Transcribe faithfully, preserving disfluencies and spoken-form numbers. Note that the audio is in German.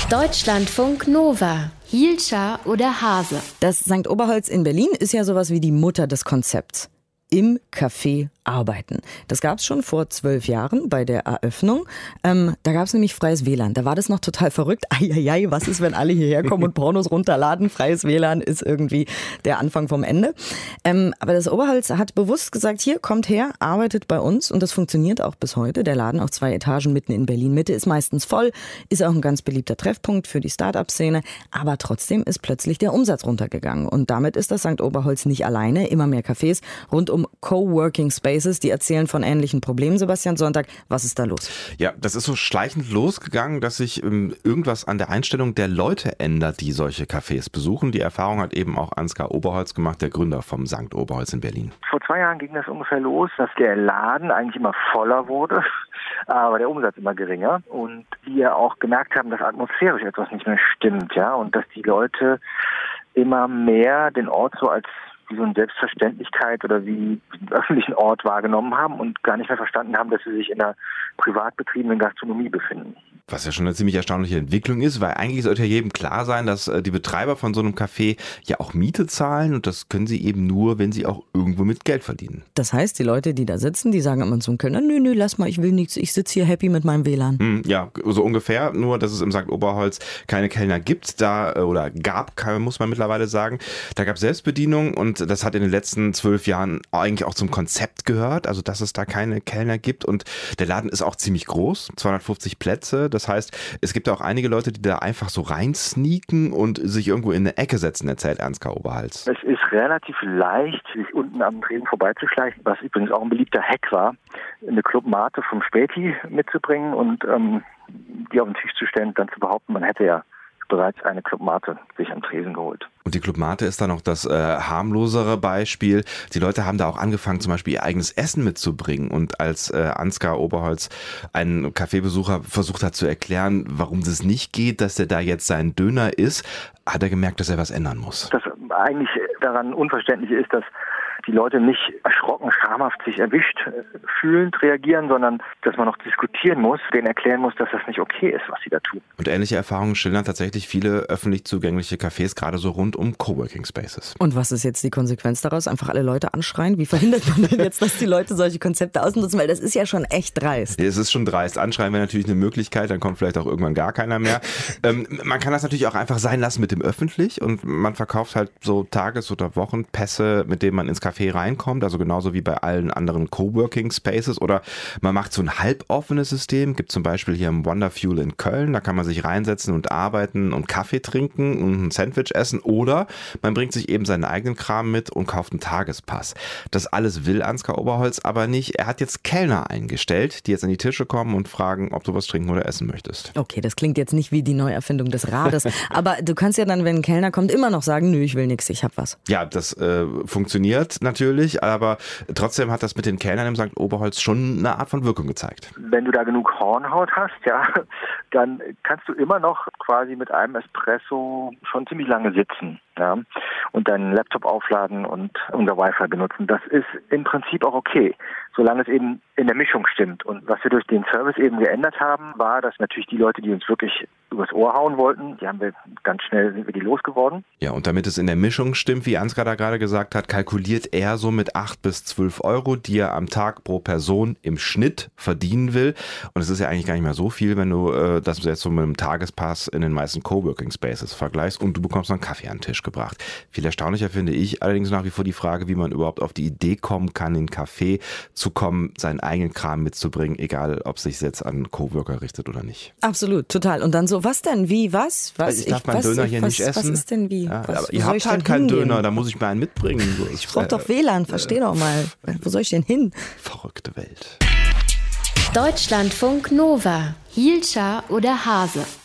Deutschlandfunk Nova. Hielscher oder Hase? Das Sankt Oberholz in Berlin ist ja sowas wie die Mutter des Konzepts. Im Café arbeiten. Das gab es schon vor zwölf Jahren bei der Eröffnung. Ähm, da gab es nämlich freies W L A N. Da war das noch total verrückt. Eieiei, was ist, wenn alle hierher kommen und Pornos runterladen? Freies W L A N ist irgendwie der Anfang vom Ende. Ähm, aber das Oberholz hat bewusst gesagt, hier, kommt her, arbeitet bei uns. Und das funktioniert auch bis heute. Der Laden auf zwei Etagen mitten in Berlin-Mitte ist meistens voll. Ist auch ein ganz beliebter Treffpunkt für die Start-up-Szene. Aber trotzdem ist plötzlich der Umsatz runtergegangen. Und damit ist das Sankt Oberholz nicht alleine. Immer mehr Cafés rund um Coworking Spaces, die erzählen von ähnlichen Problemen. Sebastian Sonntag, was ist da los? Ja, das ist so schleichend losgegangen, dass sich ähm, irgendwas an der Einstellung der Leute ändert, die solche Cafés besuchen. Die Erfahrung hat eben auch Ansgar Oberholz gemacht, der Gründer vom Sankt Oberholz in Berlin. Vor zwei Jahren ging das ungefähr los, dass der Laden eigentlich immer voller wurde, aber der Umsatz immer geringer. Und wir auch gemerkt haben, dass atmosphärisch etwas nicht mehr stimmt, ja, und dass die Leute immer mehr den Ort so als wie so eine Selbstverständlichkeit oder wie einen öffentlichen Ort wahrgenommen haben und gar nicht mehr verstanden haben, dass sie sich in einer privat betriebenen Gastronomie befinden. Was ja schon eine ziemlich erstaunliche Entwicklung ist, weil eigentlich sollte ja jedem klar sein, dass die Betreiber von so einem Café ja auch Miete zahlen und das können sie eben nur, wenn sie auch irgendwo mit Geld verdienen. Das heißt, die Leute, die da sitzen, die sagen immer zum Kellner, nö, nö, lass mal, ich will nichts, ich sitze hier happy mit meinem W L A N. Hm, ja, so ungefähr, nur dass es im Sankt Oberholz keine Kellner gibt, da oder gab, muss man mittlerweile sagen. Da gab es Selbstbedienung und das hat in den letzten zwölf Jahren eigentlich auch zum Konzept gehört, also dass es da keine Kellner gibt und der Laden ist auch ziemlich groß, zweihundertfünfzig Plätze. Das heißt, es gibt auch einige Leute, die da einfach so reinsneaken und sich irgendwo in eine Ecke setzen, erzählt Ansgar Oberholz. Es ist relativ leicht, sich unten am Tresen vorbeizuschleichen, was übrigens auch ein beliebter Hack war, eine Clubmate vom Späti mitzubringen und ähm, die auf den Tisch zu stellen und dann zu behaupten, man hätte ja bereits eine Clubmate sich am Tresen geholt. Und die Clubmate ist dann noch das äh, harmlosere Beispiel. Die Leute haben da auch angefangen, zum Beispiel ihr eigenes Essen mitzubringen. Und als äh, Ansgar Oberholz einen Kaffeebesucher versucht hat zu erklären, warum das nicht geht, dass er da jetzt sein Döner isst, hat er gemerkt, dass er was ändern muss. Das eigentlich daran Unverständliche ist, dass die Leute nicht erschrocken, schamhaft sich erwischt fühlend reagieren, sondern dass man noch diskutieren muss, denen erklären muss, dass das nicht okay ist, was sie da tun. Und ähnliche Erfahrungen schildern tatsächlich viele öffentlich zugängliche Cafés, gerade so rund um Coworking Spaces. Und was ist jetzt die Konsequenz daraus? Einfach alle Leute anschreien? Wie verhindert man denn jetzt, dass die Leute solche Konzepte ausnutzen? Weil das ist ja schon echt dreist. Ja, es ist schon dreist. Anschreien wäre natürlich eine Möglichkeit, dann kommt vielleicht auch irgendwann gar keiner mehr. ähm, man kann das natürlich auch einfach sein lassen mit dem Öffentlich und man verkauft halt so Tages- oder Wochenpässe, mit denen man ins Café reinkommt, also genauso wie bei allen anderen Coworking Spaces, oder man macht so ein halboffenes System, gibt zum Beispiel hier im Wonderfuel in Köln, da kann man sich reinsetzen und arbeiten und Kaffee trinken und ein Sandwich essen, oder man bringt sich eben seinen eigenen Kram mit und kauft einen Tagespass. Das alles will Ansgar Oberholz aber nicht. Er hat jetzt Kellner eingestellt, die jetzt an die Tische kommen und fragen, ob du was trinken oder essen möchtest. Okay, das klingt jetzt nicht wie die Neuerfindung des Rades, aber du kannst ja dann, wenn ein Kellner kommt, immer noch sagen, nö, ich will nichts, ich hab was. Ja, das äh, funktioniert natürlich, aber trotzdem hat das mit den Kellnern im Sankt Oberholz schon eine Art von Wirkung gezeigt. Wenn du da genug Hornhaut hast, ja, dann kannst du immer noch quasi mit einem Espresso schon ziemlich lange sitzen, ja, und deinen Laptop aufladen und unser Wi-Fi benutzen. Das ist im Prinzip auch okay, solange es eben in der Mischung stimmt. Und was wir durch den Service eben geändert haben, war, dass natürlich die Leute, die uns wirklich übers Ohr hauen wollten, die haben wir ganz schnell, sind wir die losgeworden. Ja, und damit es in der Mischung stimmt, wie Ansgar da gerade gesagt hat, kalkuliert er so mit acht bis zwölf Euro, die er am Tag pro Person im Schnitt verdienen will. Und es ist ja eigentlich gar nicht mehr so viel, wenn du äh, das jetzt so mit einem Tagespass in den meisten Coworking Spaces vergleichst und du bekommst noch einen Kaffee an den Tisch gebracht. Viel erstaunlicher finde ich allerdings nach wie vor die Frage, wie man überhaupt auf die Idee kommen kann, in einen Café zu kommen, seinen eigenen Kram mitzubringen, egal ob es sich jetzt an Coworker richtet oder nicht. Absolut, total. Und dann so, was denn, wie, was? was ich darf meinen Döner hier was, nicht essen. Was ist denn wie? Ja, was, aber ihr habt halt keinen Döner, da muss ich mir einen mitbringen. So, ich brauch doch W L A N, versteh äh, doch mal. Wo soll ich denn hin? Verrückte Welt. Deutschlandfunk Nova. Hielscher oder Hase?